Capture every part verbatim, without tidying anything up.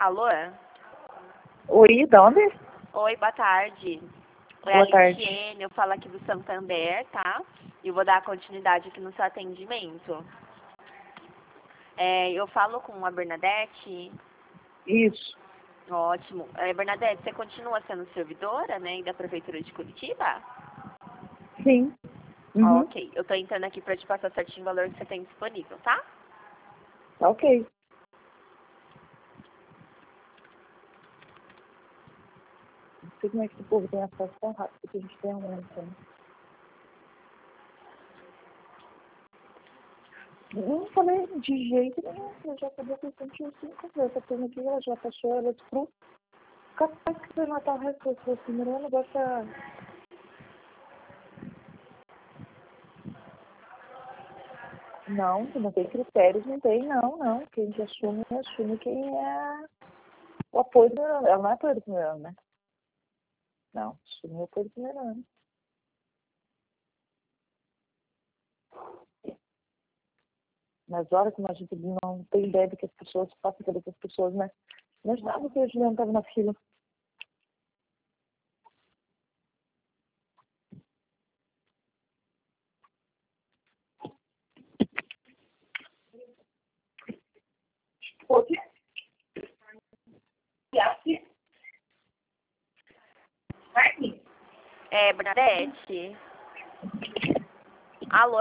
Alô? Oi, de onde? Oi, boa tarde. Oi, Boa tarde. Aliciene, eu falo aqui do Santander, tá? E vou dar continuidade aqui no seu atendimento. É, eu falo com a Bernadette. Isso. Ótimo. É, Bernadette, você continua sendo servidora, né, da Prefeitura de Curitiba? Sim. Uhum. Ok, eu tô entrando aqui pra te passar certinho o valor que você tem disponível, tá? Tá ok. Não sei como é que esse povo tem acesso tão rápido que a gente tem aumento. Né? Não falei de jeito nenhum. Eu já acabei com cinco vezes. Essa turma aqui, ela já passou ela pro capaz que vai matar o resto das pessoas. Primeiro o negócio é... Não, se não tem critérios, não tem, não, não. Quem gente assume, assume quem é o apoio do primeiro ano. Ela não é apoio do primeiro ano, né? Não, assume o apoio do primeiro ano. Mas olha como a gente não tem ideia do que as pessoas passam pelas outras pessoas, né? Mas nada que a Juliana estava na fila. Pode? É, Bernadette? Alô?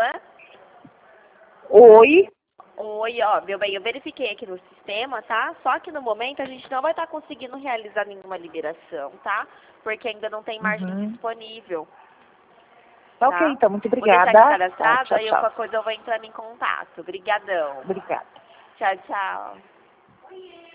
Oi? Oi, ó, meu bem, eu verifiquei aqui no sistema, tá? Só que no momento a gente não vai estar conseguindo realizar nenhuma liberação, tá? Porque ainda não tem margem Uhum. disponível, Tá ok, tá? então. Muito Vou deixar aqui obrigada. Tá, cadastrado, tchau, aí tchau. qualquer coisa eu vou entrando em contato. Obrigadão. Obrigada. Tchau, tchau.